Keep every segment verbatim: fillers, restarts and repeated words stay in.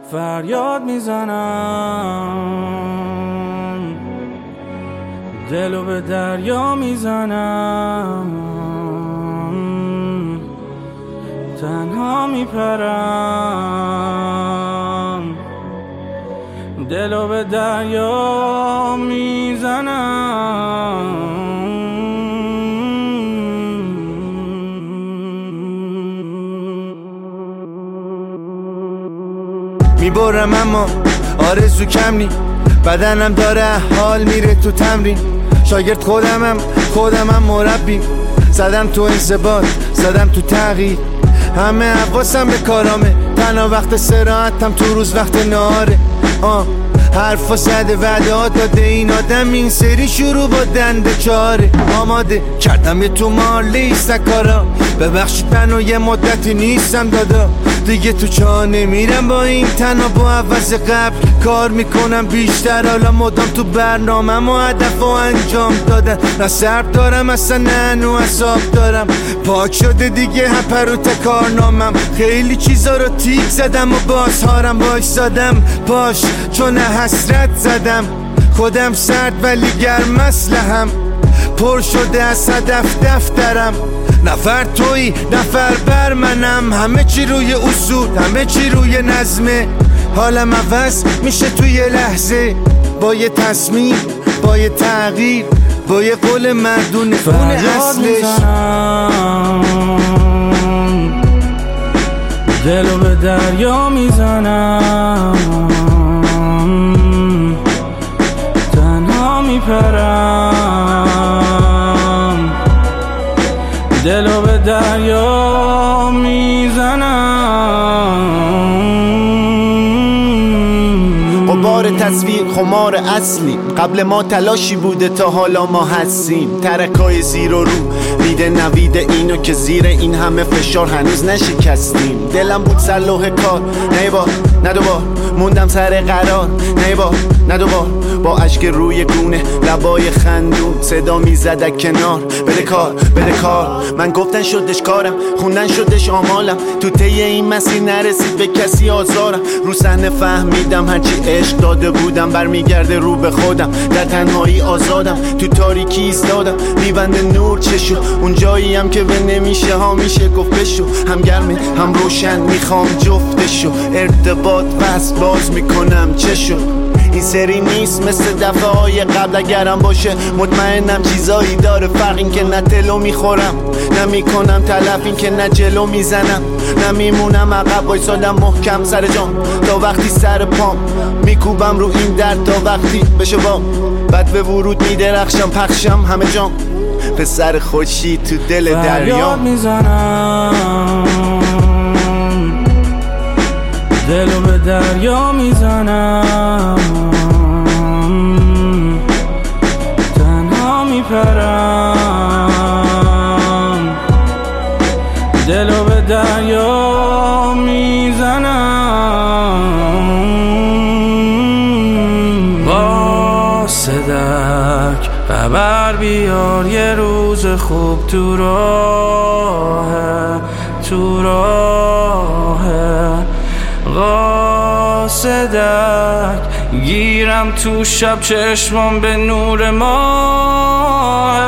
فریاد میزنم، دلو به دریا میزنم، تنها میپرم، دلو به دریا میزنم. میبرم اما آرزو کم نی، بدنم داره حال میره تو تمرین، شاگرد خودمم خودمم مربیم، زدم تو انضباط زدم تو تغییر، همه حواسم به کارامه، تنها وقت سراحتم تو روز وقت نهاره. آه حرفا زده وعده‌ها داده این آدم، این سری شروع با دنده چاره، آماده کردم یه تو مارلی سکارا، ببخشید منو یه مدتی نیستم دادا، دیگه تو چاه نمیرم با این تنها، با عوض قبل کار میکنم بیشتر، حالا مدام تو برنامه و هدف و انجام دادن، نه سرد دارم اصلا نه نو حساب دارم، پاک شده دیگه هپروت کارنامم، خیلی چیزا رو تیک زدم و باز هارم وایسادم پاش، چون حسرت زدم خودم سرد ولی گرم اسلحه‌ام، پر شده از هدف دفترم، نفر توی نفر بر منم، همه چی روی اصول همه چی روی نظمه، حالم عوض میشه توی یه لحظه، با یه تصمیم با یه تغییر، با یه قول مردونه خون اصلش، دلو به دریا میزنم، تنها میپرم، دلو به دریا میزنم. غبار تصویر خمار اصلی، قبل ما تلاشی بوده تا حالا ما هستیم، ترکای زیر و رو میده نویده اینو که زیر این همه فشار هنوز نشکستیم، دلم بود سر لوح کار، نه بار نه دوبار موندم سر قرار، نه بار نه دوبار با اشک روی گونه لبای خندون صدا میزد کنار، بده کار بده کار، من گفتن شدش کارم خوندن شدش آمالم، تو طی این مسیر نرسید به کسی آزارم، رو صحنه فهمیدم هرچی عشق داده بودم برمیگرده رو به خودم، در تنهایی آزادم تو تاریکی ایستادم، میبنده نور چشو اون جاییم که به نمیشه ها میشه گفت بشو، هم گرمه هم روشن میخوام جفتشو، ارتباط بس باز میکنم چشو، این سری نیست مثل دفعه های قبل، اگرم باشه مطمئنم چیزایی داره فرق، این که نه تلو میخورم نه میکنم تلف، این که نه جلو میزنم نه میمونم عقب، وایسادم محکم سر جام تا وقتی سر پام میکوبم رو این درد، تا وقتی بشه بام بعد به ورود میدرخشم پخشم همه جام، پسر خوشی تو دل دریا، فریاد میزنم، دلو به دریا میزنم، تنها میپرم، دلو به دریا میزنم. با صدک خبر بیار یه روز خوب تو راه تو راه قاصدک، گیرم تو شب چشمام به نور ماه،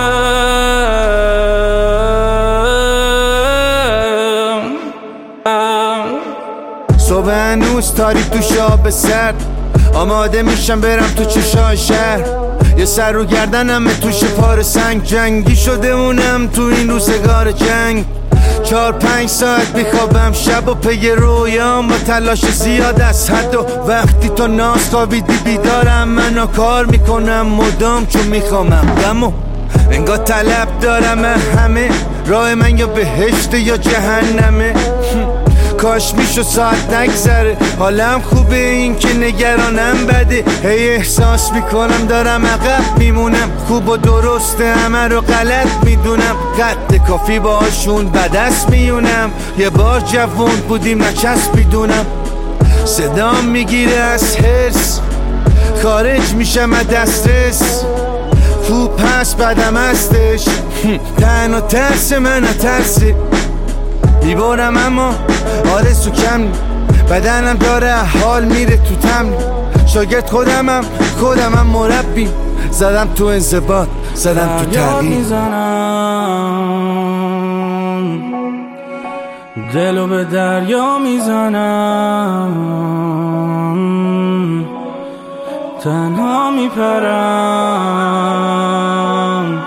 صبح هنوز تاریک تو شاب سرد، آماده میشم برم تو چشای شهر، یه سر رو گردنم توش پار سنگ، جنگی شده مونم تو این روزگار جنگ، چار پنج ساعت میخوابم شب و پی رویام، با تلاش زیاد از حد و وقتی تو ناز خوابیدی بیدارم، منو کار میکنم مدام چون میخوامم غمو، انگار طلب دارم همه، راه من یا بهشت یا جهنمه، کاش میشو ساعت نگذره، حالم خوبه این که نگرانم بده، هی احساس میکنم دارم عقب میمونم، خوب و درسته همه رو غلط میدونم، قد کافی باشون بدست میونم، یه بار جوون بودیم نچسب میدونم، صدام میگیره از حرص خارج میشم از دسترس، خوب هست بدم هستش، تنها ترس من ترسه، میبارم اما آرزو کم نی، بدنم داره حال میره تو تمرین. شاگرد خودمم خودمم مربی. زدم تو انضباط زدم تو تغییر. دلو به دریا میزنم، تنها میپرم.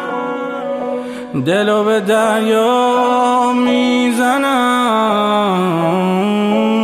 دلو به دریا میزنم،